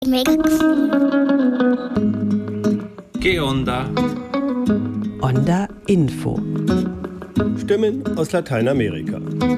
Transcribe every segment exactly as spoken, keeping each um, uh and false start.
Mega cool. ¿Qué onda? Onda Info. Stimmen aus Lateinamerika.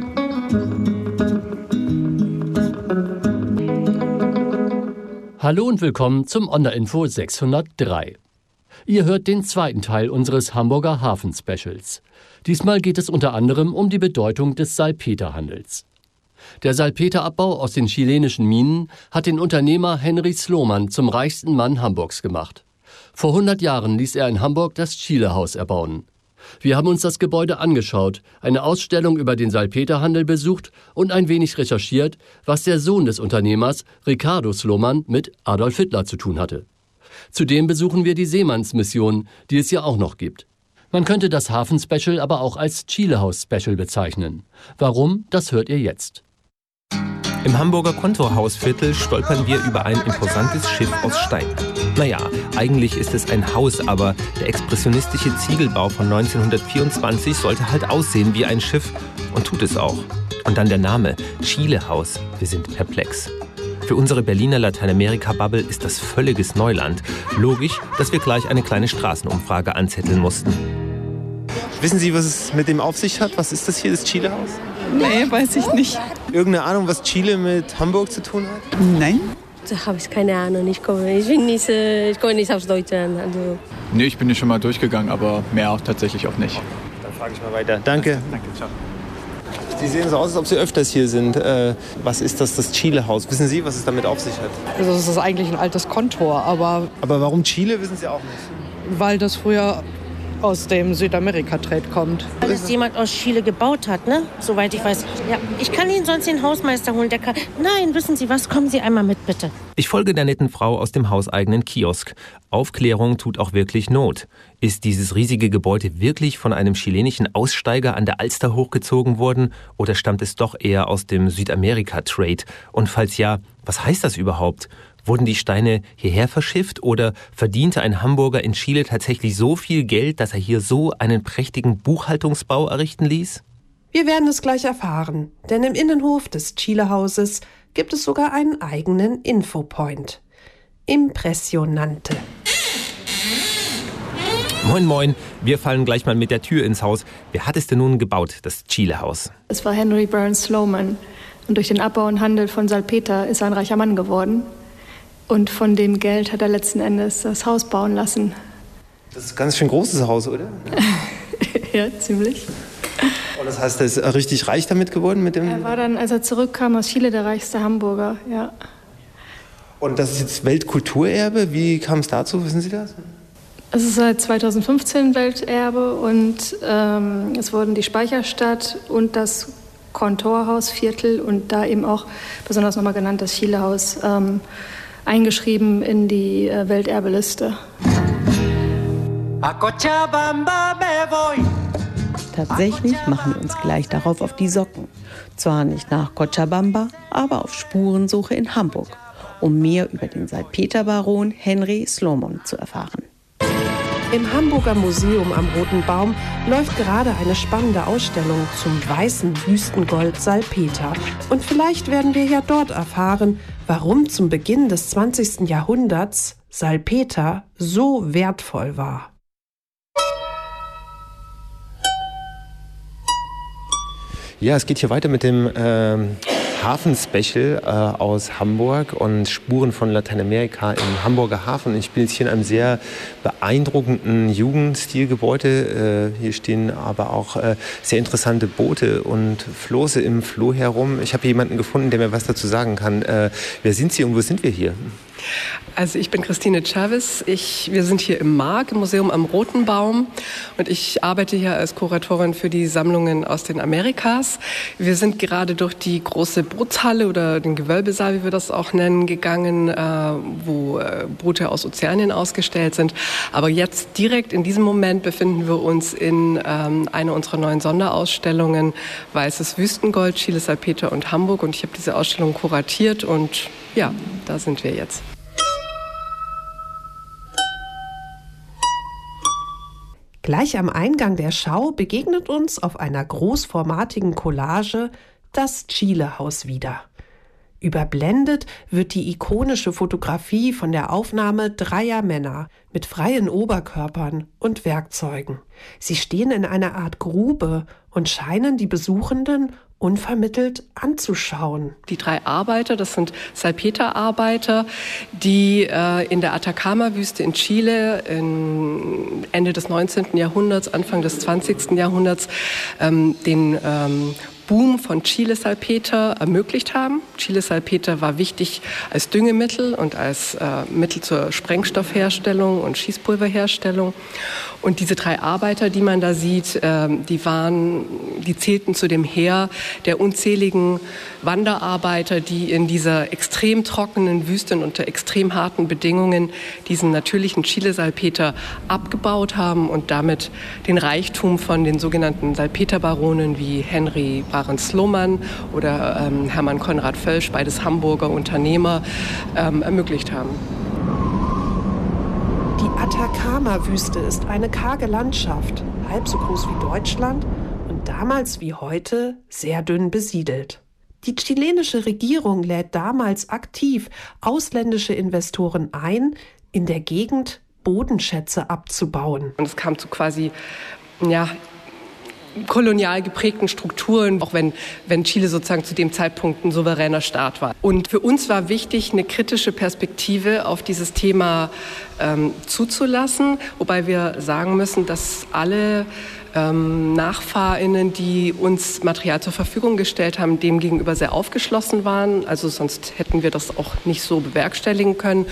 Hallo und willkommen zum Onda Info sechshundertdrei. Ihr hört den zweiten Teil unseres Hamburger Hafen-Specials. Diesmal geht es unter anderem um die Bedeutung des Salpeterhandels. Der Salpeterabbau aus den chilenischen Minen hat den Unternehmer Henry Sloman zum reichsten Mann Hamburgs gemacht. Vor hundert Jahren ließ er in Hamburg das Chile-Haus erbauen. Wir haben uns das Gebäude angeschaut, eine Ausstellung über den Salpeterhandel besucht und ein wenig recherchiert, was der Sohn des Unternehmers, Ricardo Sloman, mit Adolf Hitler zu tun hatte. Zudem besuchen wir die Seemannsmission, die es ja auch noch gibt. Man könnte das Hafen-Special aber auch als Chile-Haus-Special bezeichnen. Warum, das hört ihr jetzt. Im Hamburger Kontorhausviertel stolpern wir über ein imposantes Schiff aus Stein. Naja, eigentlich ist es ein Haus, aber der expressionistische Ziegelbau von neunzehnhundertvierundzwanzig sollte halt aussehen wie ein Schiff und tut es auch. Und dann der Name, Chile-Haus. Wir sind perplex. Für unsere Berliner Lateinamerika-Bubble ist das völliges Neuland. Logisch, dass wir gleich eine kleine Straßenumfrage anzetteln mussten. Wissen Sie, was es mit dem auf sich hat? Was ist das hier, das Chile-Haus? Nee, weiß ich nicht. Irgendeine Ahnung, was Chile mit Hamburg zu tun hat? Nein. Da habe ich keine Ahnung. Ich komme, ich bin nicht, ich komme nicht aus Deutschland. Also. Nee, ich bin hier schon mal durchgegangen, aber mehr auch tatsächlich auch nicht. Dann frage ich mal weiter. Danke. Danke, ciao. Sie sehen so aus, als ob Sie öfters hier sind. Äh, was ist das, das Chile-Haus? Wissen Sie, was es damit auf sich hat? Also es ist eigentlich ein altes Kontor, aber... Aber warum Chile, wissen Sie auch nicht? Weil das früher aus dem Südamerika-Trade kommt. Weil es jemand aus Chile gebaut hat, ne? Soweit ich weiß. Ja, ich kann Ihnen sonst den Hausmeister holen. Der kann... Nein, wissen Sie was? Kommen Sie einmal mit, bitte. Ich folge der netten Frau aus dem hauseigenen Kiosk. Aufklärung tut auch wirklich Not. Ist dieses riesige Gebäude wirklich von einem chilenischen Aussteiger an der Alster hochgezogen worden oder stammt es doch eher aus dem Südamerika-Trade? Und falls ja, was heißt das überhaupt? Wurden die Steine hierher verschifft oder verdiente ein Hamburger in Chile tatsächlich so viel Geld, dass er hier so einen prächtigen Buchhaltungsbau errichten ließ? Wir werden es gleich erfahren, denn im Innenhof des Chile-Hauses gibt es sogar einen eigenen Infopoint. Impressionante. Moin, moin. Wir fallen gleich mal mit der Tür ins Haus. Wer hat es denn nun gebaut, das Chile-Haus? Es war Henry Burns Sloman. Und durch den Abbau und Handel von Salpeter ist er ein reicher Mann geworden. Und von dem Geld hat er letzten Endes das Haus bauen lassen. Das ist ein ganz schön großes Haus, oder? Ja, ziemlich. Und das heißt, er ist richtig reich damit geworden? Mit dem Er war dann, als er zurückkam aus Chile, der reichste Hamburger, ja. Und das ist jetzt Weltkulturerbe? Wie kam es dazu? Wissen Sie das? Es ist seit zweitausendfünfzehn Welterbe und ähm, es wurden die Speicherstadt und das Kontorhausviertel und da eben auch besonders nochmal genannt das Chile-Haus ähm, eingeschrieben in die äh, Welterbeliste. Tatsächlich machen wir uns gleich darauf auf die Socken. Zwar nicht nach Cochabamba, aber auf Spurensuche in Hamburg, um mehr über den Salpeterbaron Henry Sloman zu erfahren. Im Hamburger Museum am Roten Baum läuft gerade eine spannende Ausstellung zum weißen Wüstengold Salpeter. Und vielleicht werden wir ja dort erfahren, warum zum Beginn des zwanzigsten Jahrhunderts Salpeter so wertvoll war. Ja, es geht hier weiter mit dem ähm, Hafen-Special äh, aus Hamburg und Spuren von Lateinamerika im Hamburger Hafen. Ich bin jetzt hier in einem sehr beeindruckenden Jugendstilgebäude. Äh, hier stehen aber auch äh, sehr interessante Boote und Floße im Floh herum. Ich habe jemanden gefunden, der mir was dazu sagen kann. Äh, wer sind Sie und wo sind wir hier? Also ich bin Christine Chavez. Ich, wir sind hier im Mark, im Museum am Roten Baum. Und ich arbeite hier als Kuratorin für die Sammlungen aus den Amerikas. Wir sind gerade durch die große Bootshalle oder den Gewölbesaal, wie wir das auch nennen, gegangen, äh, wo äh, Boote aus Ozeanien ausgestellt sind. Aber jetzt direkt in diesem Moment befinden wir uns in ähm, einer unserer neuen Sonderausstellungen, Weißes Wüstengold, Chile, Salpeter und Hamburg. Und ich habe diese Ausstellung kuratiert und ja, da sind wir jetzt. Gleich am Eingang der Schau begegnet uns auf einer großformatigen Collage das Chile-Haus wieder. Überblendet wird die ikonische Fotografie von der Aufnahme dreier Männer mit freien Oberkörpern und Werkzeugen. Sie stehen in einer Art Grube und scheinen die Besuchenden unvermittelt anzuschauen. Die drei Arbeiter, das sind Salpeterarbeiter, die äh, in der Atacama-Wüste in Chile in Ende des neunzehnten Jahrhunderts, Anfang des zwanzigsten Jahrhunderts ähm, den ähm, Boom von Chile-Salpeter ermöglicht haben. Chile-Salpeter war wichtig als Düngemittel und als äh, Mittel zur Sprengstoffherstellung und Schießpulverherstellung. Und diese drei Arbeiter, die man da sieht, äh, die waren, die zählten zu dem Heer der unzähligen Wanderarbeiter, die in dieser extrem trockenen Wüste und unter extrem harten Bedingungen diesen natürlichen Chile-Salpeter abgebaut haben und damit den Reichtum von den sogenannten Salpeterbaronen wie Henry Baron Sloman oder ähm, Hermann Konrad Völsch, beides Hamburger Unternehmer, ähm, ermöglicht haben. Die Atacama-Wüste ist eine karge Landschaft, halb so groß wie Deutschland und damals wie heute sehr dünn besiedelt. Die chilenische Regierung lädt damals aktiv ausländische Investoren ein, in der Gegend Bodenschätze abzubauen. Und es kam zu quasi, ja, kolonial geprägten Strukturen, auch wenn, wenn Chile sozusagen zu dem Zeitpunkt ein souveräner Staat war. Und für uns war wichtig, eine kritische Perspektive auf dieses Thema ähm, zuzulassen, wobei wir sagen müssen, dass alle ähm, NachfahrInnen, die uns Material zur Verfügung gestellt haben, dem gegenüber sehr aufgeschlossen waren. Also sonst hätten wir das auch nicht so bewerkstelligen können.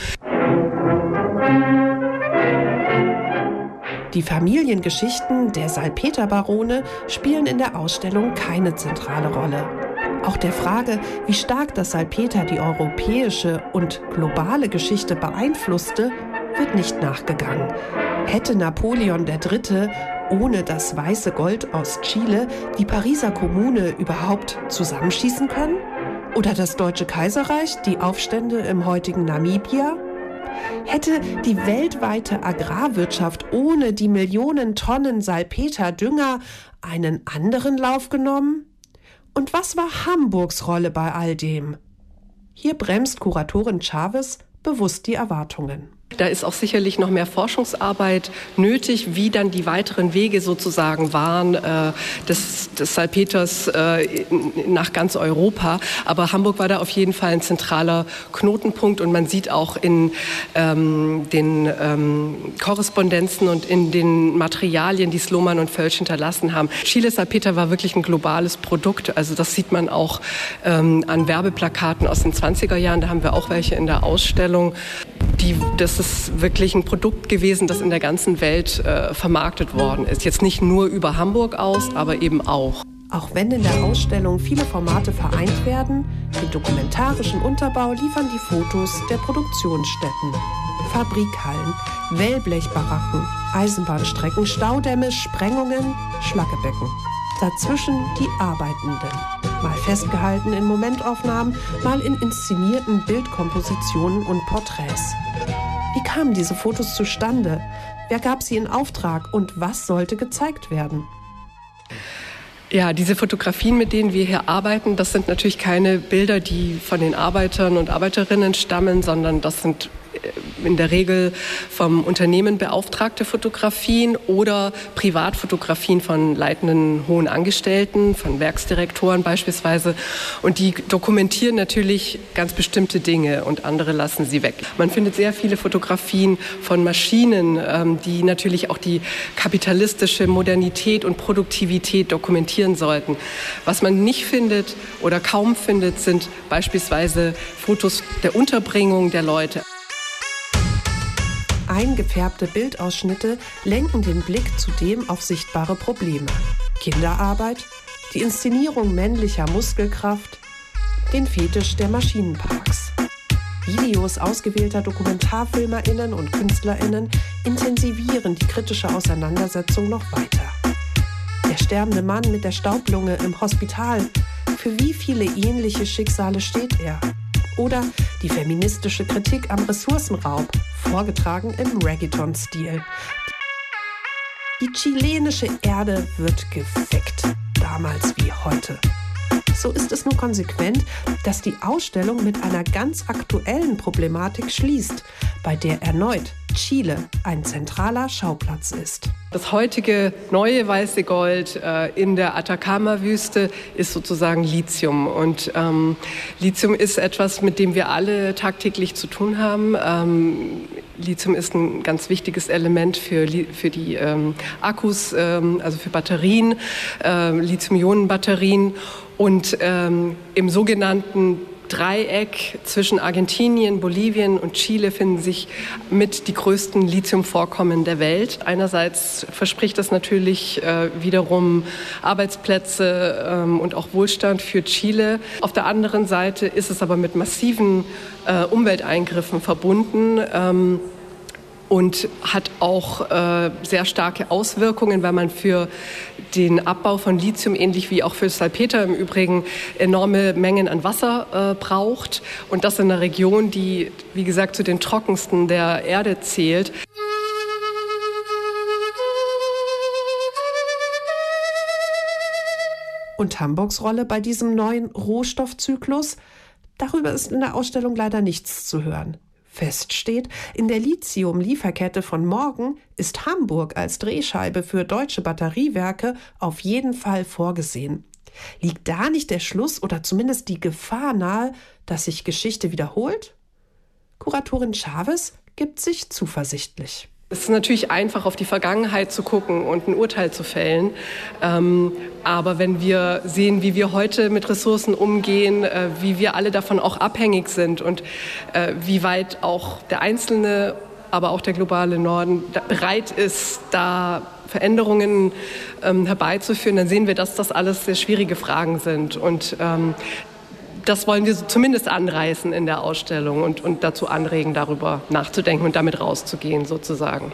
Die Familiengeschichten der Salpeterbarone spielen in der Ausstellung keine zentrale Rolle. Auch der Frage, wie stark das Salpeter die europäische und globale Geschichte beeinflusste, wird nicht nachgegangen. Hätte Napoleon der Dritte ohne das weiße Gold aus Chile die Pariser Kommune überhaupt zusammenschießen können? Oder das Deutsche Kaiserreich die Aufstände im heutigen Namibia? Hätte die weltweite Agrarwirtschaft ohne die Millionen Tonnen Salpeterdünger einen anderen Lauf genommen? Und was war Hamburgs Rolle bei all dem? Hier bremst Kuratorin Chavez bewusst die Erwartungen. Da ist auch sicherlich noch mehr Forschungsarbeit nötig, wie dann die weiteren Wege sozusagen waren äh, des, des Salpeters äh, nach ganz Europa. Aber Hamburg war da auf jeden Fall ein zentraler Knotenpunkt und man sieht auch in ähm, den ähm, Korrespondenzen und in den Materialien, die Sloman und Völsch hinterlassen haben. Chile-Salpeter war wirklich ein globales Produkt. Also das sieht man auch ähm, an Werbeplakaten aus den zwanziger Jahren. Da haben wir auch welche in der Ausstellung. Die, das ist wirklich ein Produkt gewesen, das in der ganzen Welt äh, vermarktet worden ist. Jetzt nicht nur über Hamburg aus, aber eben auch. Auch wenn in der Ausstellung viele Formate vereint werden, den dokumentarischen Unterbau liefern die Fotos der Produktionsstätten. Fabrikhallen, Wellblechbaracken, Eisenbahnstrecken, Staudämme, Sprengungen, Schlackebecken. Dazwischen die Arbeitenden. Mal festgehalten in Momentaufnahmen, mal in inszenierten Bildkompositionen und Porträts. Wie kamen diese Fotos zustande? Wer gab sie in Auftrag und was sollte gezeigt werden? Ja, diese Fotografien, mit denen wir hier arbeiten, das sind natürlich keine Bilder, die von den Arbeitern und Arbeiterinnen stammen, sondern das sind in der Regel vom Unternehmen beauftragte Fotografien oder Privatfotografien von leitenden hohen Angestellten, von Werksdirektoren beispielsweise. Und die dokumentieren natürlich ganz bestimmte Dinge und andere lassen sie weg. Man findet sehr viele Fotografien von Maschinen, die natürlich auch die kapitalistische Modernität und Produktivität dokumentieren sollten. Was man nicht findet oder kaum findet, sind beispielsweise Fotos der Unterbringung der Leute. Eingefärbte Bildausschnitte lenken den Blick zudem auf sichtbare Probleme. Kinderarbeit, die Inszenierung männlicher Muskelkraft, den Fetisch der Maschinenparks. Videos ausgewählter DokumentarfilmerInnen und KünstlerInnen intensivieren die kritische Auseinandersetzung noch weiter. Der sterbende Mann mit der Staublunge im Hospital, für wie viele ähnliche Schicksale steht er? Oder die feministische Kritik am Ressourcenraub, vorgetragen im Reggaeton-Stil. Die chilenische Erde wird gefickt, damals wie heute. So ist es nun konsequent, dass die Ausstellung mit einer ganz aktuellen Problematik schließt, bei der erneut Chile ein zentraler Schauplatz ist. Das heutige neue weiße Gold äh, in der Atacama-Wüste ist sozusagen Lithium. Und ähm, Lithium ist etwas, mit dem wir alle tagtäglich zu tun haben. Ähm, Lithium ist ein ganz wichtiges Element für, für die ähm, Akkus, ähm, also für Batterien, äh, Lithium-Ionen-Batterien. Und ähm, im sogenannten Dreieck zwischen Argentinien, Bolivien und Chile finden sich mit die größten Lithiumvorkommen der Welt. Einerseits verspricht das natürlich äh, wiederum Arbeitsplätze ähm, und auch Wohlstand für Chile. Auf der anderen Seite ist es aber mit massiven äh, Umwelteingriffen verbunden. Ähm, Und hat auch äh, sehr starke Auswirkungen, weil man für den Abbau von Lithium, ähnlich wie auch für Salpeter im Übrigen, enorme Mengen an Wasser äh, braucht. Und das in einer Region, die, wie gesagt, zu den trockensten der Erde zählt. Und Hamburgs Rolle bei diesem neuen Rohstoffzyklus? Darüber ist in der Ausstellung leider nichts zu hören. Fest steht, in der Lithium-Lieferkette von morgen ist Hamburg als Drehscheibe für deutsche Batteriewerke auf jeden Fall vorgesehen. Liegt da nicht der Schluss oder zumindest die Gefahr nahe, dass sich Geschichte wiederholt? Kuratorin Chavez gibt sich zuversichtlich. Es ist natürlich einfach, auf die Vergangenheit zu gucken und ein Urteil zu fällen. Ähm, aber wenn wir sehen, wie wir heute mit Ressourcen umgehen, äh, wie wir alle davon auch abhängig sind und äh, wie weit auch der Einzelne, aber auch der globale Norden bereit ist, da Veränderungen ähm, herbeizuführen, dann sehen wir, dass das alles sehr schwierige Fragen sind. Und ähm, das wollen wir zumindest anreißen in der Ausstellung und, und dazu anregen, darüber nachzudenken und damit rauszugehen sozusagen.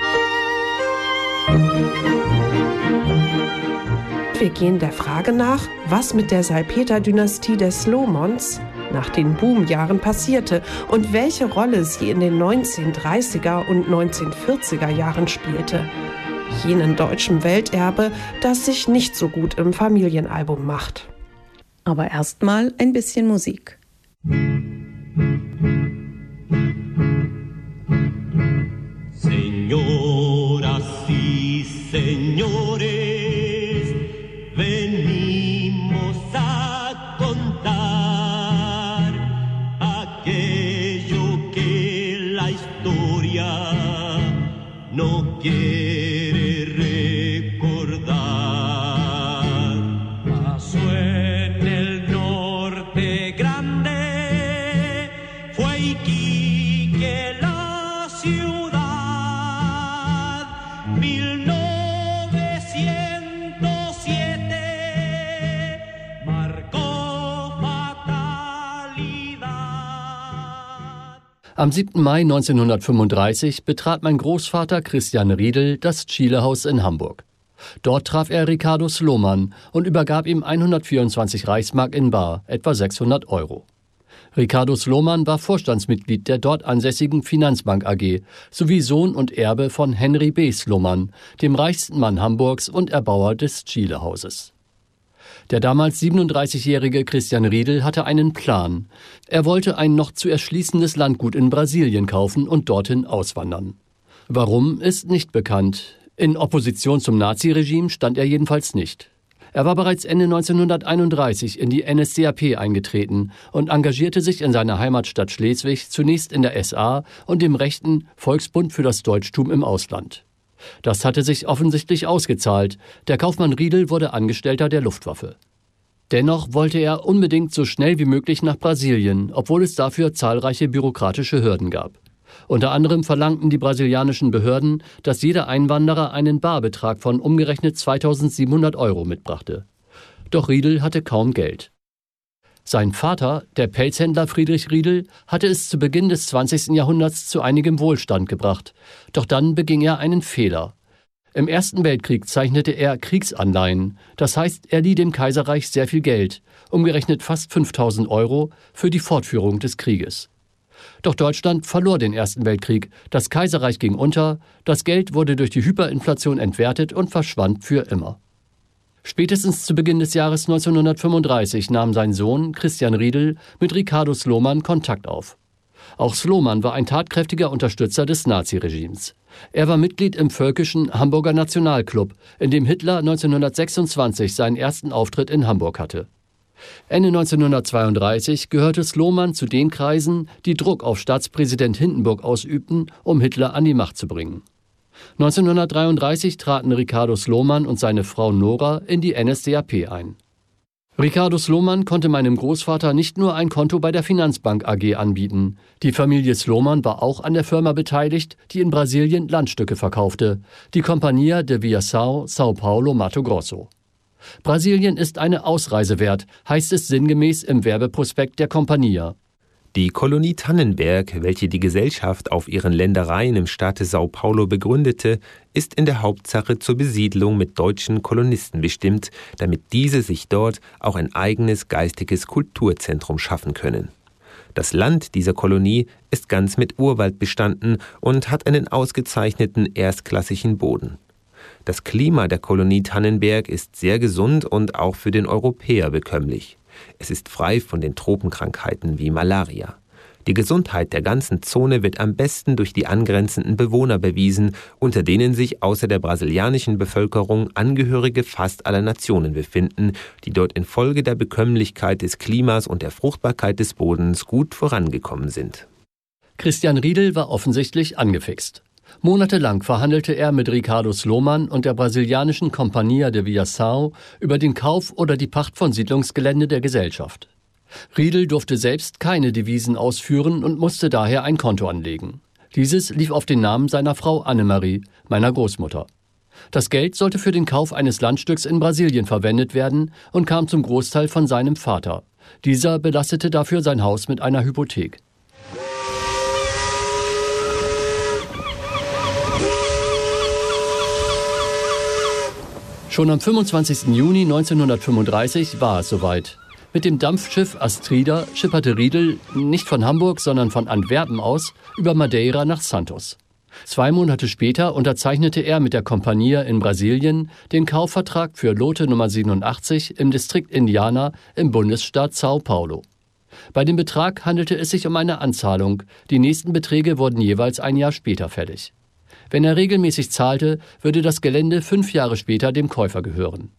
Wir gehen der Frage nach, was mit der Salpeter-Dynastie der Slomons nach den Boomjahren passierte und welche Rolle sie in den neunzehnhundertdreißiger und neunzehnhundertvierziger Jahren spielte. Jenen deutschen Welterbe, das sich nicht so gut im Familienalbum macht. Aber erstmal ein bisschen Musik. Señoras y señores, venimos a contar aquello que la historia no quiere recordar. Pasó en el norte grande, fue Iquique la ciudad, mil novecientos siete marcó fatalidad. Am siebten Mai neunzehnhundertfünfunddreißig betrat mein Großvater Christian Riedel das Chile-Haus in Hamburg. Dort traf er Ricardo Sloman und übergab ihm hundertvierundzwanzig Reichsmark in bar, etwa sechshundert Euro. Ricardo Sloman war Vorstandsmitglied der dort ansässigen Finanzbank A G sowie Sohn und Erbe von Henry B. Sloman, dem reichsten Mann Hamburgs und Erbauer des Chile-Hauses. Der damals siebenunddreißigjährige Christian Riedel hatte einen Plan. Er wollte ein noch zu erschließendes Landgut in Brasilien kaufen und dorthin auswandern. Warum, ist nicht bekannt. In Opposition zum Naziregime stand er jedenfalls nicht. Er war bereits Ende neunzehnhunderteinunddreißig in die N S D A P eingetreten und engagierte sich in seiner Heimatstadt Schleswig zunächst in der S A und dem rechten Volksbund für das Deutschtum im Ausland. Das hatte sich offensichtlich ausgezahlt. Der Kaufmann Riedel wurde Angestellter der Luftwaffe. Dennoch wollte er unbedingt so schnell wie möglich nach Brasilien, obwohl es dafür zahlreiche bürokratische Hürden gab. Unter anderem verlangten die brasilianischen Behörden, dass jeder Einwanderer einen Barbetrag von umgerechnet zweitausendsiebenhundert Euro mitbrachte. Doch Riedel hatte kaum Geld. Sein Vater, der Pelzhändler Friedrich Riedel, hatte es zu Beginn des zwanzigsten Jahrhunderts zu einigem Wohlstand gebracht. Doch dann beging er einen Fehler. Im Ersten Weltkrieg zeichnete er Kriegsanleihen. Das heißt, er lieh dem Kaiserreich sehr viel Geld, umgerechnet fast fünftausend Euro, für die Fortführung des Krieges. Doch Deutschland verlor den Ersten Weltkrieg, das Kaiserreich ging unter, das Geld wurde durch die Hyperinflation entwertet und verschwand für immer. Spätestens zu Beginn des Jahres neunzehnhundertfünfunddreißig nahm sein Sohn Christian Riedel mit Ricardo Sloman Kontakt auf. Auch Sloman war ein tatkräftiger Unterstützer des Naziregimes. Er war Mitglied im völkischen Hamburger Nationalclub, in dem Hitler neunzehnhundertsechsundzwanzig seinen ersten Auftritt in Hamburg hatte. Ende neunzehnhundertzweiunddreißig gehörte Sloman zu den Kreisen, die Druck auf Staatspräsident Hindenburg ausübten, um Hitler an die Macht zu bringen. neunzehnhundertdreiunddreißig traten Ricardo Sloman und seine Frau Nora in die N S D A P ein. Ricardo Sloman konnte meinem Großvater nicht nur ein Konto bei der Finanzbank A G anbieten. Die Familie Sloman war auch an der Firma beteiligt, die in Brasilien Landstücke verkaufte, die Companhia de Viação São Paulo Mato Grosso. Brasilien ist eine Ausreise wert, heißt es sinngemäß im Werbeprospekt der Companhia. Die Kolonie Tannenberg, welche die Gesellschaft auf ihren Ländereien im Staate Sao Paulo begründete, ist in der Hauptsache zur Besiedlung mit deutschen Kolonisten bestimmt, damit diese sich dort auch ein eigenes geistiges Kulturzentrum schaffen können. Das Land dieser Kolonie ist ganz mit Urwald bestanden und hat einen ausgezeichneten erstklassigen Boden. Das Klima der Kolonie Tannenberg ist sehr gesund und auch für den Europäer bekömmlich. Es ist frei von den Tropenkrankheiten wie Malaria. Die Gesundheit der ganzen Zone wird am besten durch die angrenzenden Bewohner bewiesen, unter denen sich außer der brasilianischen Bevölkerung Angehörige fast aller Nationen befinden, die dort infolge der Bekömmlichkeit des Klimas und der Fruchtbarkeit des Bodens gut vorangekommen sind. Christian Riedel war offensichtlich angefixt. Monatelang verhandelte er mit Ricardo Sloman und der brasilianischen Companhia de Viação über den Kauf oder die Pacht von Siedlungsgelände der Gesellschaft. Riedel durfte selbst keine Devisen ausführen und musste daher ein Konto anlegen. Dieses lief auf den Namen seiner Frau Annemarie, meiner Großmutter. Das Geld sollte für den Kauf eines Landstücks in Brasilien verwendet werden und kam zum Großteil von seinem Vater. Dieser belastete dafür sein Haus mit einer Hypothek. Schon am fünfundzwanzigsten Juni neunzehnhundertfünfunddreißig war es soweit. Mit dem Dampfschiff Astrida schipperte Riedel nicht von Hamburg, sondern von Antwerpen aus über Madeira nach Santos. Zwei Monate später unterzeichnete er mit der Companhia in Brasilien den Kaufvertrag für Lote Nummer siebenundachtzig im Distrikt Indiana im Bundesstaat Sao Paulo. Bei dem Betrag handelte es sich um eine Anzahlung. Die nächsten Beträge wurden jeweils ein Jahr später fällig. Wenn er regelmäßig zahlte, würde das Gelände fünf Jahre später dem Käufer gehören.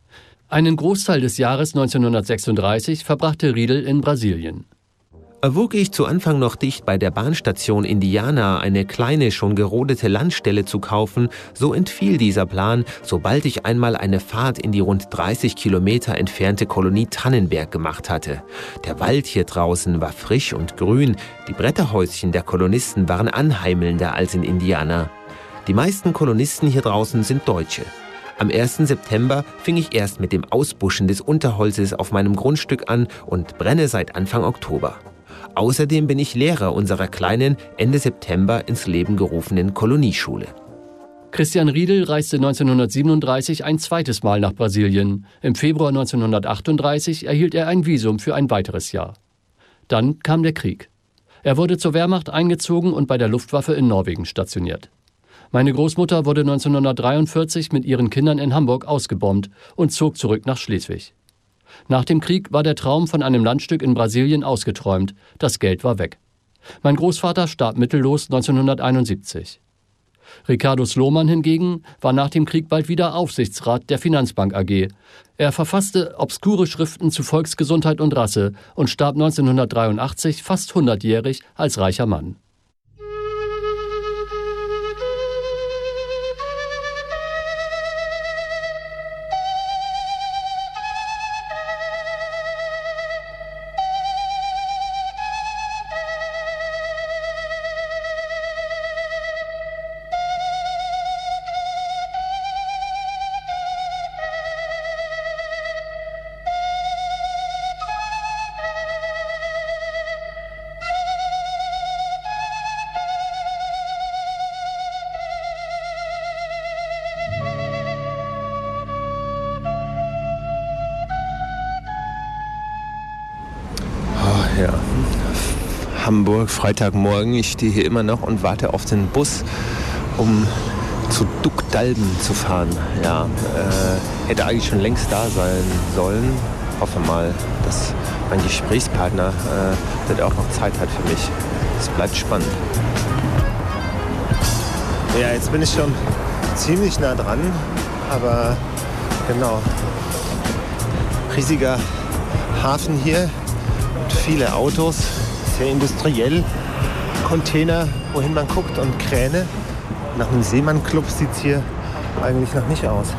Einen Großteil des Jahres neunzehnhundertsechsunddreißig verbrachte Riedel in Brasilien. Erwog ich zu Anfang noch dicht bei der Bahnstation Indiana eine kleine, schon gerodete Landstelle zu kaufen, so entfiel dieser Plan, sobald ich einmal eine Fahrt in die rund dreißig Kilometer entfernte Kolonie Tannenberg gemacht hatte. Der Wald hier draußen war frisch und grün, die Bretterhäuschen der Kolonisten waren anheimelnder als in Indiana. Die meisten Kolonisten hier draußen sind Deutsche. Am ersten September fing ich erst mit dem Ausbuschen des Unterholzes auf meinem Grundstück an und brenne seit Anfang Oktober. Außerdem bin ich Lehrer unserer kleinen, Ende September ins Leben gerufenen Kolonieschule. Christian Riedel reiste neunzehnhundertsiebenunddreißig ein zweites Mal nach Brasilien. Im Februar neunzehnhundertachtunddreißig erhielt er ein Visum für ein weiteres Jahr. Dann kam der Krieg. Er wurde zur Wehrmacht eingezogen und bei der Luftwaffe in Norwegen stationiert. Meine Großmutter wurde neunzehnhundertdreiundvierzig mit ihren Kindern in Hamburg ausgebombt und zog zurück nach Schleswig. Nach dem Krieg war der Traum von einem Landstück in Brasilien ausgeträumt. Das Geld war weg. Mein Großvater starb mittellos neunzehnhunderteinundsiebzig. Ricardo Sloman hingegen war nach dem Krieg bald wieder Aufsichtsrat der Finanzbank A G. Er verfasste obskure Schriften zu Volksgesundheit und Rasse und starb neunzehnhundertdreiundachtzig fast hundertjährig als reicher Mann. Ja, Hamburg, Freitagmorgen. Ich stehe hier immer noch und warte auf den Bus, um zu Duktalben zu fahren. Ja, äh, hätte eigentlich schon längst da sein sollen. Hoffe mal, dass mein Gesprächspartner äh, wird auch noch Zeit hat für mich. Es bleibt spannend. Ja, jetzt bin ich schon ziemlich nah dran, aber genau. Riesiger Hafen hier und viele Autos, sehr industriell. Container, wohin man guckt und Kräne. Nach einem Seemann-Club sieht es hier eigentlich noch nicht aus.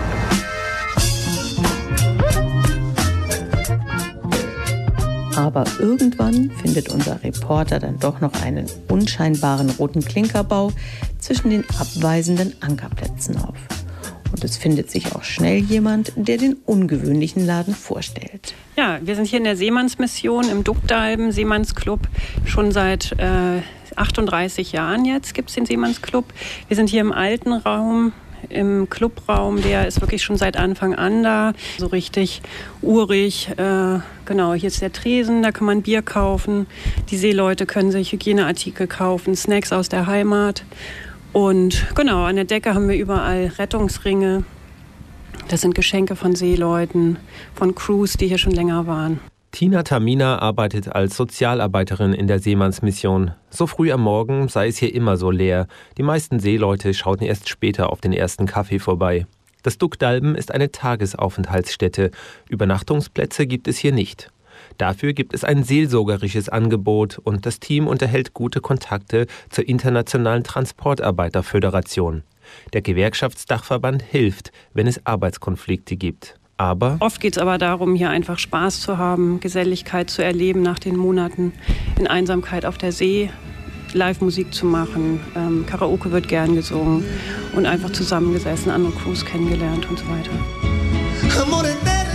Aber irgendwann findet unser Reporter dann doch noch einen unscheinbaren roten Klinkerbau zwischen den abweisenden Ankerplätzen auf. Und es findet sich auch schnell jemand, der den ungewöhnlichen Laden vorstellt. Ja, wir sind hier in der Seemannsmission im Duktalben Seemannsclub schon seit äh, achtunddreißig Jahren jetzt gibt es den Seemannsclub. Wir sind hier im alten Raum, im Clubraum, der ist wirklich schon seit Anfang an da, so richtig urig. Äh, genau, hier ist der Tresen, da kann man Bier kaufen. Die Seeleute können sich Hygieneartikel kaufen, Snacks aus der Heimat. Und genau, an der Decke haben wir überall Rettungsringe. Das sind Geschenke von Seeleuten, von Crews, die hier schon länger waren. Tina Tamina arbeitet als Sozialarbeiterin in der Seemannsmission. So früh am Morgen sei es hier immer so leer. Die meisten Seeleute schauten erst später auf den ersten Kaffee vorbei. Das Duktalben ist eine Tagesaufenthaltsstätte. Übernachtungsplätze gibt es hier nicht. Dafür gibt es ein seelsorgerisches Angebot und das Team unterhält gute Kontakte zur Internationalen Transportarbeiterföderation. Der Gewerkschaftsdachverband hilft, wenn es Arbeitskonflikte gibt. Aber oft geht es aber darum, hier einfach Spaß zu haben, Geselligkeit zu erleben nach den Monaten in Einsamkeit auf der See, Live-Musik zu machen, ähm, Karaoke wird gern gesungen und einfach zusammengesessen, andere Crews kennengelernt und so weiter.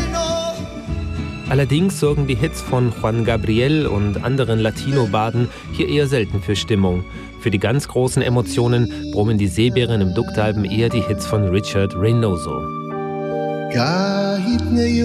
Allerdings sorgen die Hits von Juan Gabriel und anderen Latino-Baden hier eher selten für Stimmung. Für die ganz großen Emotionen brummen die Seebären im Duktalben eher die Hits von Richard Reynoso. Kahit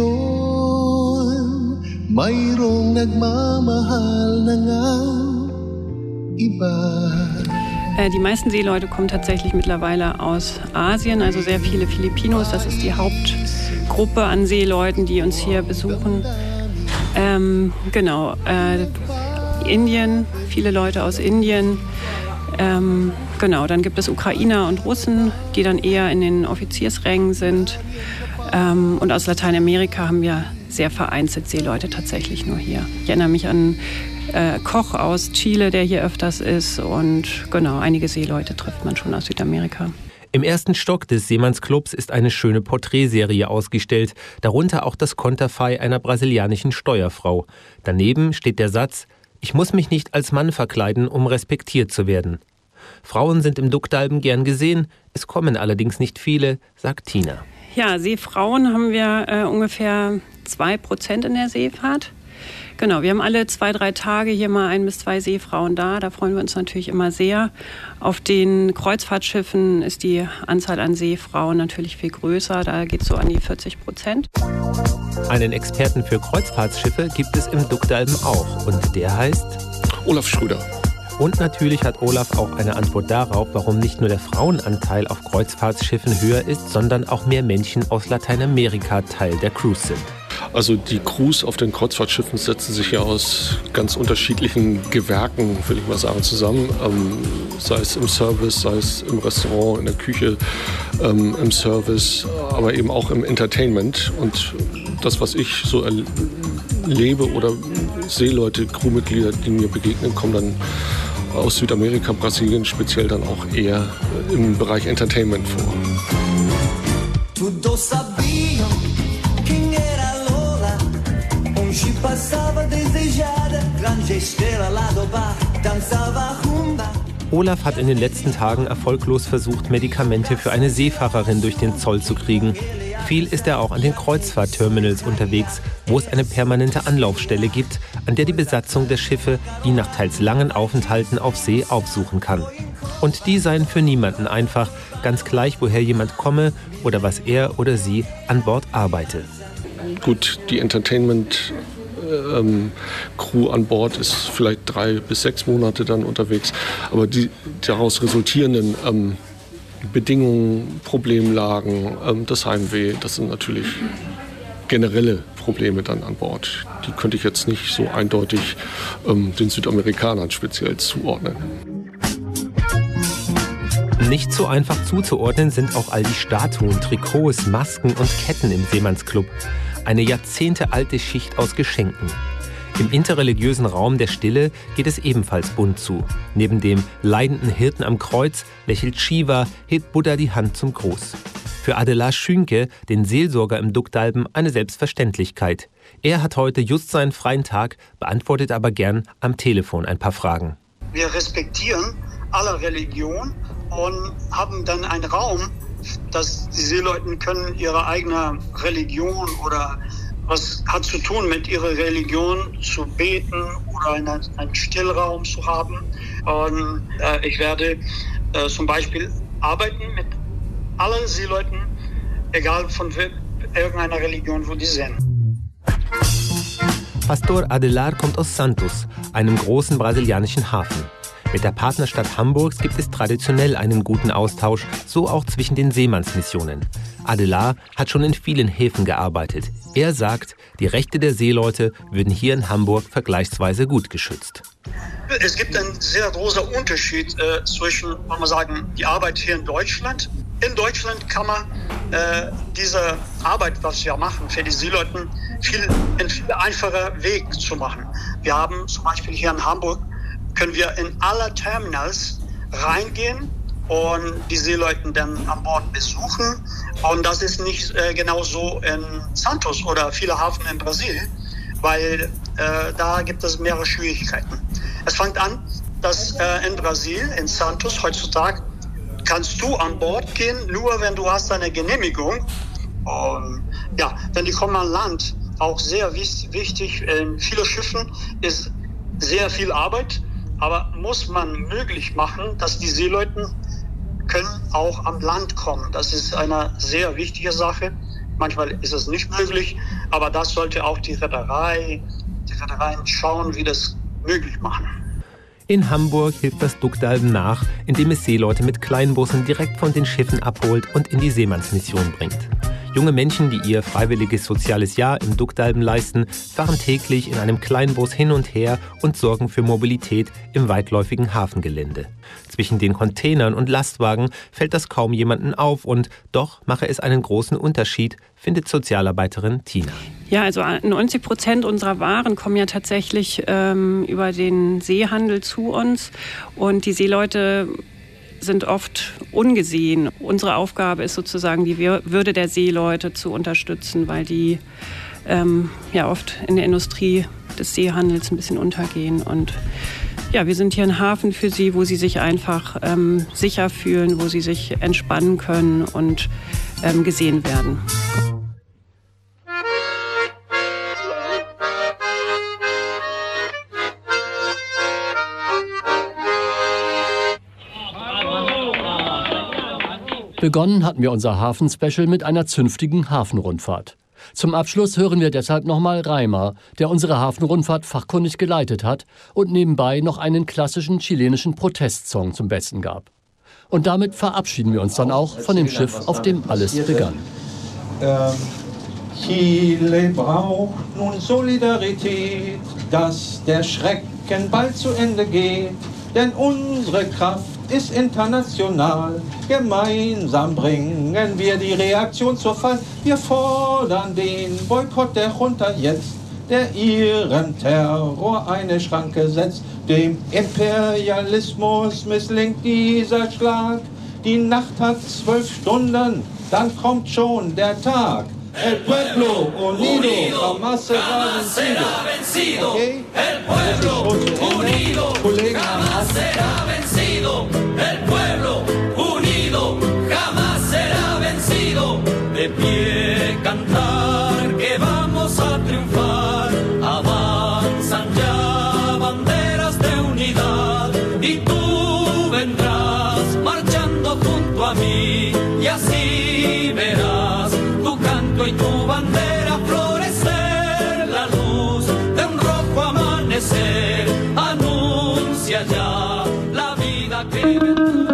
ngayon, mayroong nagmamahal na nga iba. Die meisten Seeleute kommen tatsächlich mittlerweile aus Asien, also sehr viele Filipinos. Das ist die Hauptgruppe an Seeleuten, die uns hier besuchen. Ähm, genau, äh, Indien, viele Leute aus Indien. Ähm, genau, dann gibt es Ukrainer und Russen, die dann eher in den Offiziersrängen sind. Ähm, und aus Lateinamerika haben wir sehr vereinzelt Seeleute tatsächlich nur hier. Ich erinnere mich an äh, Koch aus Chile, der hier öfters ist. Und genau, einige Seeleute trifft man schon aus Südamerika. Im ersten Stock des Seemannsclubs ist eine schöne Porträtserie ausgestellt, darunter auch das Konterfei einer brasilianischen Steuerfrau. Daneben steht der Satz: Ich muss mich nicht als Mann verkleiden, um respektiert zu werden. Frauen sind im Duktalben gern gesehen, es kommen allerdings nicht viele, sagt Tina. Ja, Seefrauen haben wir äh, ungefähr zwei Prozent in der Seefahrt. Genau, wir haben alle zwei, drei Tage hier mal ein bis zwei Seefrauen da. Da freuen wir uns natürlich immer sehr. Auf den Kreuzfahrtschiffen ist die Anzahl an Seefrauen natürlich viel größer. Da geht es so an die vierzig Prozent. Einen Experten für Kreuzfahrtschiffe gibt es im Duktalben auch. Und der heißt Olaf Schröder. Und natürlich hat Olaf auch eine Antwort darauf, warum nicht nur der Frauenanteil auf Kreuzfahrtschiffen höher ist, sondern auch mehr Menschen aus Lateinamerika Teil der Crews sind. Also die Crews auf den Kreuzfahrtschiffen setzen sich ja aus ganz unterschiedlichen Gewerken, würde ich mal sagen, zusammen. Ähm, sei es im Service, sei es im Restaurant, in der Küche, ähm, im Service, aber eben auch im Entertainment. Und das, was ich so erlebe oder Seeleute, Crewmitglieder, die mir begegnen, kommen dann aus Südamerika, Brasilien speziell dann auch eher im Bereich Entertainment vor. Olaf hat in den letzten Tagen erfolglos versucht, Medikamente für eine Seefahrerin durch den Zoll zu kriegen. Viel ist er auch an den Kreuzfahrtterminals unterwegs, wo es eine permanente Anlaufstelle gibt, an der die Besatzung der Schiffe ihn nach teils langen Aufenthalten auf See aufsuchen kann. Und die seien für niemanden einfach, ganz gleich, woher jemand komme oder was er oder sie an Bord arbeite. Gut, die Entertainment Ähm, Crew an Bord ist vielleicht drei bis sechs Monate dann unterwegs. Aber die daraus resultierenden ähm, Bedingungen, Problemlagen, ähm, das Heimweh, das sind natürlich generelle Probleme dann an Bord. Die könnte ich jetzt nicht so eindeutig ähm, den Südamerikanern speziell zuordnen. Nicht so einfach zuzuordnen sind auch all die Statuen, Trikots, Masken und Ketten im Seemannsclub. Eine jahrzehntealte Schicht aus Geschenken. Im interreligiösen Raum der Stille geht es ebenfalls bunt zu. Neben dem leidenden Hirten am Kreuz lächelt Shiva, hebt Buddha die Hand zum Gruß. Für Adelar Schünke, den Seelsorger im Duckdalben, eine Selbstverständlichkeit. Er hat heute just seinen freien Tag, beantwortet aber gern am Telefon ein paar Fragen. Wir respektieren alle Religionen und haben dann einen Raum, dass die Seeleute können ihre eigene Religion oder was hat zu tun mit ihrer Religion zu beten oder einen, einen Stillraum zu haben. Und äh, ich werde äh, zum Beispiel arbeiten mit allen Seeleuten, egal von irgendeiner Religion, wo die sind. Pastor Adelar kommt aus Santos, einem großen brasilianischen Hafen. Mit der Partnerstadt Hamburgs gibt es traditionell einen guten Austausch, so auch zwischen den Seemannsmissionen. Adelar hat schon in vielen Häfen gearbeitet. Er sagt, die Rechte der Seeleute würden hier in Hamburg vergleichsweise gut geschützt. Es gibt einen sehr großen Unterschied äh, zwischen, wollen wir sagen, die Arbeit hier in Deutschland. In Deutschland kann man äh, diese Arbeit, was wir machen, für die Seeleute viel, ein viel einfacher Weg zu machen. Wir haben zum Beispiel hier in Hamburg, können wir in alle Terminals reingehen und die Seeleute dann an Bord besuchen. Und das ist nicht äh, genau so in Santos oder viele Hafen in Brasilien, weil äh, da gibt es mehrere Schwierigkeiten. Es fängt an, dass äh, in Brasilien, in Santos heutzutage, kannst du an Bord gehen, nur wenn du hast eine Genehmigung. Und ja, wenn die kommen an Land, auch sehr wichtig, in vielen Schiffen ist sehr viel Arbeit, aber muss man möglich machen, dass die Seeleute können auch am Land kommen. Das ist eine sehr wichtige Sache. Manchmal ist es nicht möglich, aber das sollte auch die Reederei, die Reedereien schauen, wie das möglich machen. In Hamburg hilft das Duckdalben nach, indem es Seeleute mit Kleinbussen direkt von den Schiffen abholt und in die Seemannsmission bringt. Junge Menschen, die ihr freiwilliges soziales Jahr im Duckdalben leisten, fahren täglich in einem Kleinbus hin und her und sorgen für Mobilität im weitläufigen Hafengelände. Zwischen den Containern und Lastwagen fällt das kaum jemanden auf und doch mache es einen großen Unterschied, findet Sozialarbeiterin Tina. Ja, also neunzig Prozent unserer Waren kommen ja tatsächlich ähm, über den Seehandel zu uns und die Seeleute sind oft ungesehen. Unsere Aufgabe ist sozusagen, die Würde der Seeleute zu unterstützen, weil die ähm, ja oft in der Industrie des Seehandels ein bisschen untergehen. Und ja, wir sind hier ein Hafen für sie, wo sie sich einfach ähm, sicher fühlen, wo sie sich entspannen können und ähm, gesehen werden. Begonnen hatten wir unser Hafen-Special mit einer zünftigen Hafenrundfahrt. Zum Abschluss hören wir deshalb nochmal Reimer, der unsere Hafenrundfahrt fachkundig geleitet hat und nebenbei noch einen klassischen chilenischen Protestsong zum Besten gab. Und damit verabschieden wir uns dann auch von dem Schiff, auf dem alles begann. Ähm, Chile braucht nun Solidarität, dass der Schrecken bald zu Ende geht. Denn unsere Kraft ist international. Gemeinsam bringen wir die Reaktion zur Fall. Wir fordern den Boykott der Junta jetzt, der ihrem Terror eine Schranke setzt. Dem Imperialismus misslingt dieser Schlag. Die Nacht hat zwölf Stunden, dann kommt schon der Tag. El pueblo unido jamás será vencido. Okay? El pueblo unido jamás será vencido. El pueblo unido jamás será vencido. De pie cantar que vamos a triunfar. Avanzan ya banderas de unidad y tú vendrás marchando junto a mí y así verás y tu bandera florecer, la luz de un rojo amanecer anuncia ya la vida que